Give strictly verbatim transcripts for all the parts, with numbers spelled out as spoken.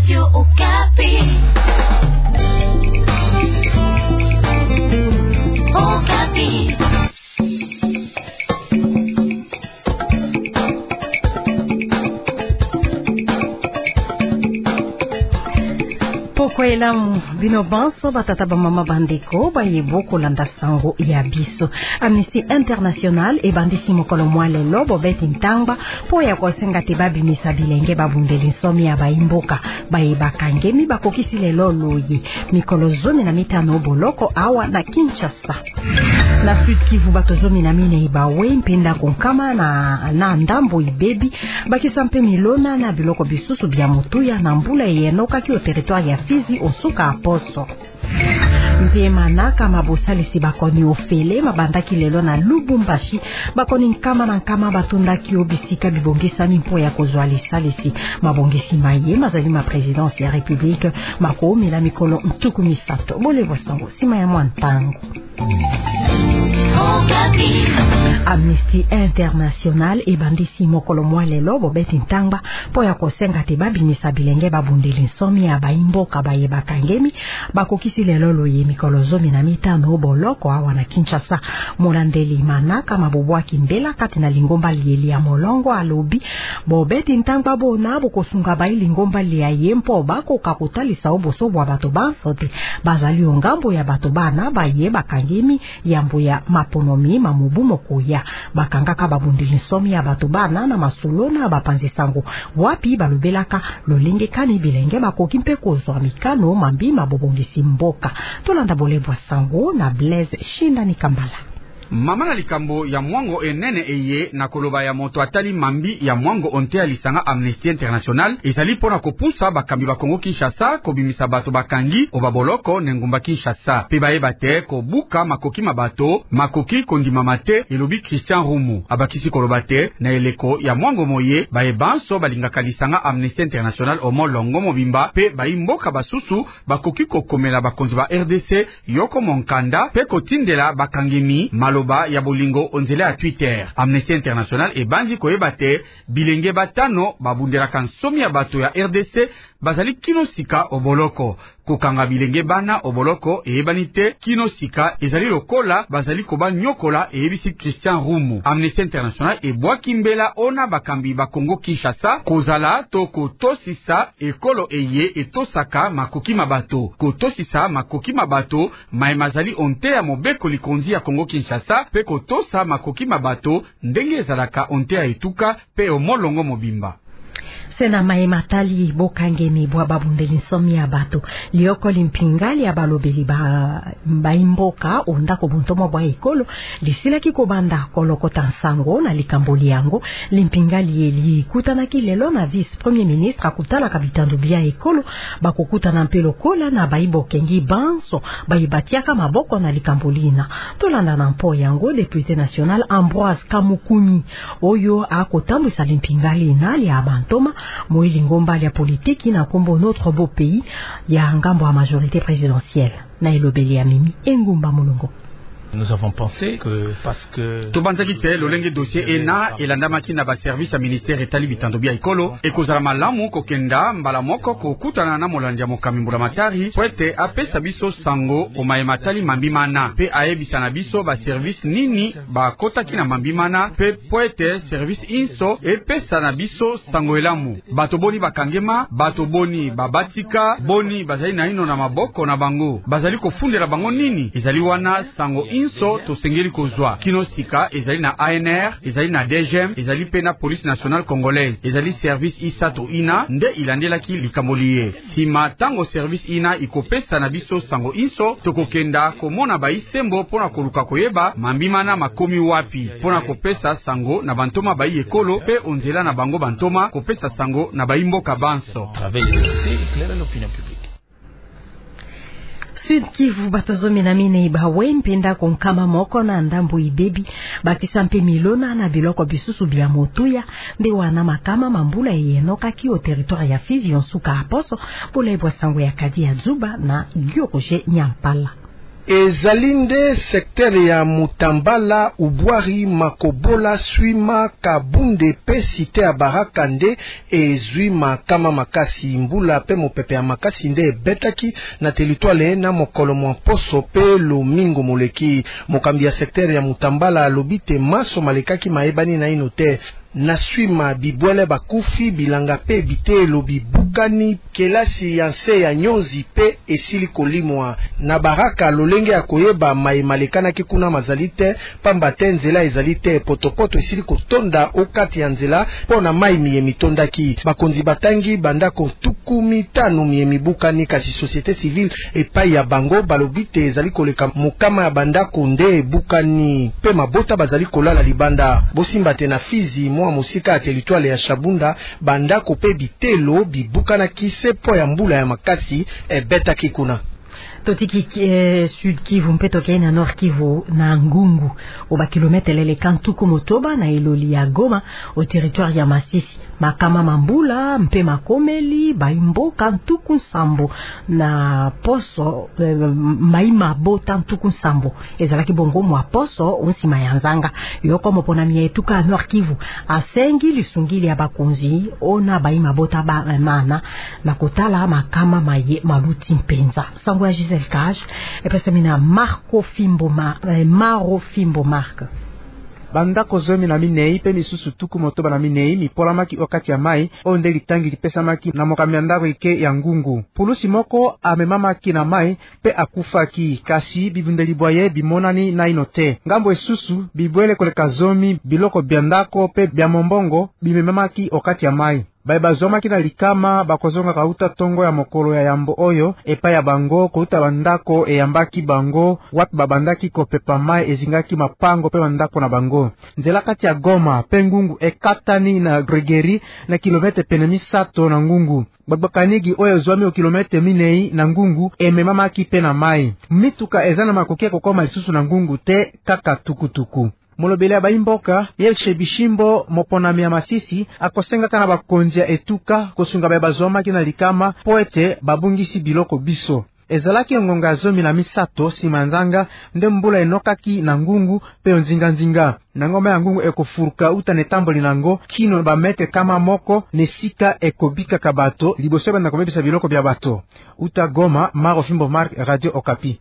Radio Okapi. Okapi. Pokwela bino banso batataba mama bandeko bayebo kolanda sango ya biso. Amnesty International e bandisi mokolo mwale lobo beti ntangba po ya kosenga te babimisa bilenge babundeli nsomi ya baimboka bayebakangemi bakokisi lelo loye mikolo zomi na mitano boloko awa na Kinshasa. Na Sud Kivu bato zomi na mine ibawe mpenda konkama na, na ndambo ibebi bakisampe milona na biloko bisusu bya mutuya na mbula yenoka ki o territoire ya Fizi osuka aposo. Mpemana kama bosalisi bakoni ofele mabandaki lelo na Lubumbashi bakoni nkama na nkama batundaki obisika bibongisa mimpo ya kozwa lisalisi mabongisi maye mazali ma présidence ya République mako mila mikolo mtuku misato bole bosango sima ya mwantango. Amnesty International e bandisi mokolo mwale lobo beti ntangba po ya kosenga te babimisa bilenge babundeli nsomi ya baimboka bayebakangemi bakokisi lelo loye mikolo zomi na mitano boloko awa na Kinshasa. Molandeli manaka mabobwaki mbela kati na lingomba lieli ya molongo alobi bo beti ntangba bona bokosunga bayi lingomba liya yempo bako kakutalisa oboso bwa bato bansote bazali ongambo ya bato bana bayebakangemi yambo ya maponomi mamubu mokoya bakangaka babundeli nsomi ya bato bana na masolona bapanzi sango wapi balobelaka lolenge kani bilenge bakoki mpe kozwa mikano mambi mabobongisi mboka. Tolanda bolebwa sango na Blaise Shinda ni Kambala. Mama na likambo ya mwango enene eye na koloba ya moto atali mambi ya mwango onte ya lisanga Amnesty International ezali pona kopusa bakambi ba Kongo Kinshasa kobimisa bato bakangi obaboloko nengumba Kinshasa pe bayeba te kobuka makoki mabato makoki kondima mate elobi Christian Rumu abakisi koloba te na eleko ya mwango moye bayebanso balingaka lisanga Amnesty International omo longo mobimba pe bayimboka basusu bakoki kokomela bakonzi ba R D C yoko monkanda pe kotindela bakangemi malo ba ya bolingo onzele ya Twitter. Amnesty International e bandi koyeba te bilenge batano babundelaka nsomi ya bato ya R D C bazali kino sika oboloko. Kokanga bilenge bana oboloko e ebani te kino sika ezali lokola bazali koba nyokola e ebisi Christian Rumu. Amnesty International e bwaki mbela ona bakambi ba Kongo Kinshasa kozala to kotosisa ekolo eye etosaka makoki mabato. Kotosisa makoki mabato maimazali onte ya mobeko likonzi ya Kongo Kinshasa pe kotosa makoki mabato ndenge ezalaka onte ya etuka pe omolongo mobimba. Sena maimatali bokangemi bwa babundeli nsomi ya bato lioko limpingali ya balobeli ba baimboka onda ko buntomo bwa ekolo lisilaki kobanda kolokota nsango na likamboli yango limpingali eli kutana kilelo na vice premier ministre akutala kabitando bia ekolo bakokutana mpelo kola na baibokengi banso baibatiaka maboko na likambolina. Tolanda na mpo yango député national Ambroise Kamukuni oyo akotambwisa limpingali nali ya bantoma Moïli Ngomba ya politiki na kombo notre beau pays ya ngambo à majorité présidentielle na elobeli ya mimi Engumba Mulungu. Nous avons pensé que parce que Tobanzaki te lolenge dossier ena elandamaki na ba service ya ministère etali bitando bia ekolo ekozala malamu kokenda mbala moko kokutana na molandi ya mokami mbula matari poete apesa biso sango omaye matali mambi mana pe aebisa na biso ba service nini ba kotaki na mambi mana pe poete service inso epesa na biso sango elamu bato boni bakangema bato boni babatika boni bazali na ino na maboko na bango bazali kofundela bango nini ezali wana sango inso tosengeli kozwa kino sika ezali na A N R ezali na D G M ezali pe na police nationale congolaise ezali service isato ina nde ilandelaki likamboliye sima tango service ina ikopesa na biso sango inso tokokenda komona baisembo pona koluka koyeba mambimana makomi wapi pona kopesa sango na bantoma bayi ekolo pe onzela na bango bantoma kopesa sango na baimboka banso. Sud Kivu batozomi na mine ibawe mpenda konkama moko na ndambo ibebi bakisampe milona na biloko bisusu bia motuya nde wana makama mambula yenoka ki o territoire ya Fizi onsuka aposo pole bwa sango ya kadi ya Zuba na Gyokoshe Nyampala. Ezalinde secteur ya Mutambala, Ubwari, Makobola, Swima, Kabunde pe site ya Barakande ezwi makama makasi mbula pe mopepe ya makasi nde betaki na territoire na mokolo mwa poso pe lomingo moleki. Mokambi ya secteur ya Mutambala lobite maso malekaki maebani na inote na Swima bibwele bakufi bilanga pe bite lobi bukani kelasi ya nse ya nyonzi pe esili kolimwa na Baraka lolenge ya koyeba mai malekana kikuna mazalite pamba te nzela ezalite potopoto esili kotonda okati ya nzela pona mai miye mitondaki bakonzi batangi bandako tuku mitano miye mibukani kasi société civile epai ya bango balobite ezali koleka mukama ya bandako nde bukani pe mabota bazali kolala libanda bosimba te na Fizi mwa musika ya territoire ya Shabunda bandako pe bitelo bibukana kise po ya mbula ya makasi ebeta kikuna. Totiki eh, Sud Kivu mpe tokei na Nord Kivu na Ngungu oba kilometre lele kantuku motoba na Eloli ya Goma au territoire ya Masisi makama mambula mpe makomeli baimbo kantuku sambo na poso eh, maima bota kantuku sambo ezalaki bongo mwa poso onsi mayanzanga yoko mopona mietuka Nord Kivu asengi lisungili ya bakonzi ona baima bota ba mana na kotala makama maye maluti mpenza sango ya Giselle Cage et pesemina Marco Fimbo ma eh, Maro Fimbo Marc bandako zomi na minei pe misusu tuku motoba na minei mipolamaki wakati ya mai onde litangi lipesamaki na mokambi ndako ike ya Ngungu. Pulusi moko amemamaki na mai pe akufaki kasi bibundeli boye bimonani na inote. Ngambo esusu bibwele koleka zomi biloko biandako pe bya mombongo bimemamaki wakati ya mai. Baiba zoma kina likama bakozonga kauta tongo ya mokolo ya yambo oyo epa ya bango kouta bandako e yambaki bango watu babandaki kopepa mai ezingaki mapango pe bandako na bango. Nzela kati ya Goma pe Ngungu ekatani na Gregeri na kilometre penemi sato na Ngungu. Bagbakanigi oyo zwami o kilometre minei na Ngungu ememamaki pe na mai. Mituka ezana makokia kokoma lisusu na Ngungu te kaka tukutuku. Molobele baimboka Yelche Bishimbo moponami ya Masisi akosenga kana bakonja etuka kosunga beba zoma kina likama poete babungisi biloko biso. Ezalaki ngonga zomi na misato simanzanga nde mbula enokaki na Ngungu pe nzinga nzinga. Na ngoma ya Ngungu ekofuruka uta netamboli nango kino ba mete kama moko nesika ekobika kabato liboso banda komebisa biloko bya bato. Uta Goma Maro Fimbo Mark Radio Okapi.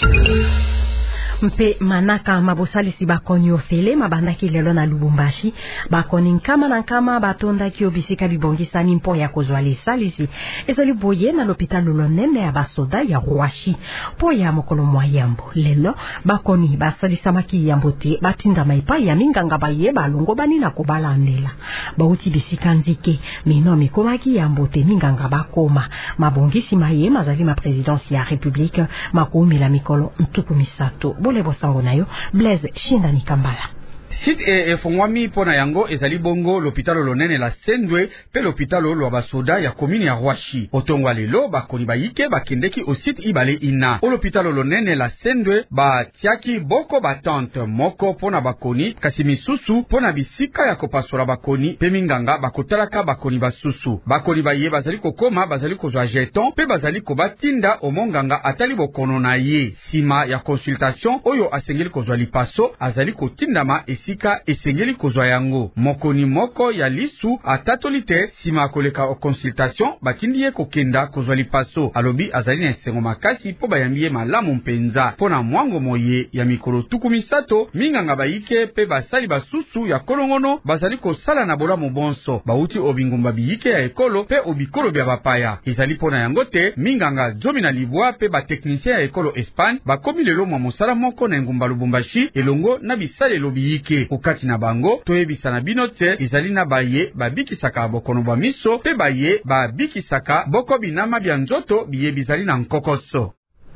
Mpe manaka mabosali si bakoni ofele mabandaki lelo na Lubumbashi bakoni nkama na nkama batonda ki obisika bibongisa ni mpo ya kozwa lisalisi ezali boye na l'hôpital lonene ya basoda ya Rwashi po ya mokolo mwayambo lelo bakoni basali samaki yambote batinda maipa ya minganga baye balongo bani na kobala ndela bauti bisika nzike mino mikomaki yambote minganga bakoma mabongisi maye mazali ma présidence ya république makumi la mikolo ntuku misato bole bosango nayo Blaise Shindani Kambala. Site e efongwami pona yango ezali bongo l'hôpital lonene la Sendwe pe l'hôpital lo basoda ya commune ya Rwashi. Otongwa lelo bakoni bayike bakendeki au site ibale ina. O l'hôpital lonene la Sendwe ba tiaki boko batante moko pona bakoni kasi misusu pona bisika ya kopasola bakoni pe minganga bakotalaka bakoni basusu. Bakoni baye bazali kokoma bazali kozwa jeton pe bazali kobatinda omonganga atali bokono na ye. Sima ya consultation oyo asengeli kozwa lipaso azali kotindama sika esengeli kozwa yango. Mokoni moko ya lisu atatolite sima koleka o consultation batindiye kokenda kozwa lipaso. Alobi azali na esengo makasi po bayambiye malamu mpenza. Pona mwango moye ya mikolo tuku misato minganga bayike pe basali basusu ya kolongono bazali kosala na bola mobonso. Bauti obingumba biyike ya ekolo pe obikolo bya bapaya. Ezali pona yango te minganga zomi na libwa pe ba technicien ya ekolo Espagne bakomi lelo mwa mosala moko na ngumba Lubumbashi elongo na bisale lobiyike. Okati na bango toyebisa na bino te ezali na baye babikisaka bokono bwa miso pe baye babikisaka boko binama bya nzoto biye bizali na nkokoso.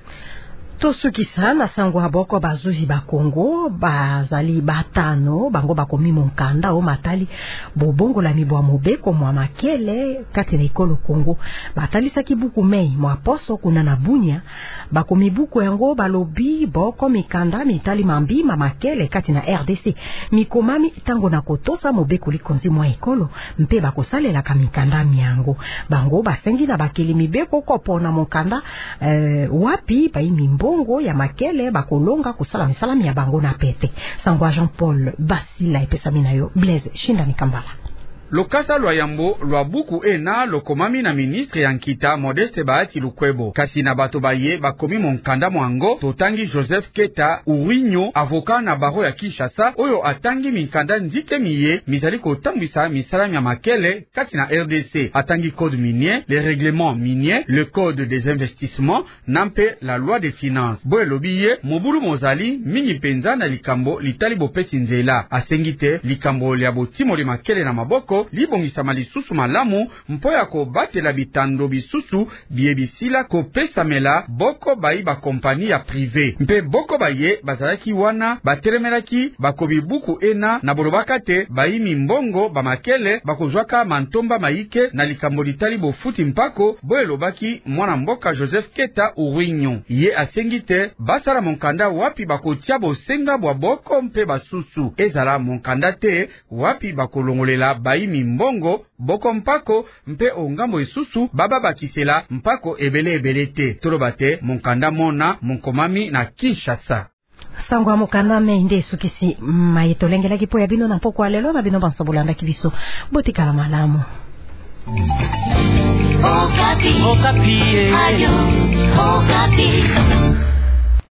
Tosukisa na sango haboko bazuzi ba Kongo bazali batano bango bakomi monkanda o matali bobongo la mibwa mobeko mwa makele kati na ekolo Kongo batali saki buku mei mwa poso kuna na bunya bakomi buku yango balobi boko mikanda mitali mambi ma makele kati na R D C mikomami tango na kotosa mobeko likonzi mwa ekolo mpe bakosalela ka mikanda miango bango basengi na bakeli mibeko kopona monkanda eh, wapi ba imimbo mimbongo ya makele bakolonga kusala misala ya bango na pete. Sangwa Jean Paul Basila epesami na yo Blaise Shinda Mikambala. Lokasa lwa yambo lwa buku ena lokomami na ministre ya nkita Modeste Bahati Lukwebo. Kasi na bato baye bakomi monkanda mwango totangi Joseph Keta Urinyo, avoka na baro ya Kinshasa, oyo atangi minkanda nzike miye mizali kotambwisa misala ya makele kati na R D C. Atangi code minier, le règlement minier, le code des investissements, nampe la loi des finances. Boye lobiye mobulu mozali mingi penza na likambo litali bopesi nzela. Asengite likambo lia botimo li makele na maboko libongisama lisusu malamu mpo ya kobatela bitando bisusu biebisila kopesamela boko bayi ba kompani ya privé. Mpe boko baye bazalaki wana batelemelaki bakobi buku ena na bolobaka te bayi mimbongo bamakele bakozwaka mantomba mayike na likambo litali bofuti mpako. Boye lobaki mwana mboka Joseph Keta Urinyo. Ye asengite basala monkanda wapi bakotia bosenga bwa boko mpe basusu. Ezala monkanda te wapi bakolongolela bayi mimbongo boko mpako mpe ongambo isusu baba bakisela mpako ebele ebele te. Tolobate monkanda mona monkomami na Kinshasa. Sangwa mukanda me inde sukisi mayitolengela kipo ya bino na mpoko alelo na bino bansobulanda kibiso botikala malamu. Okapi. Okapi. Ayo. Okapi.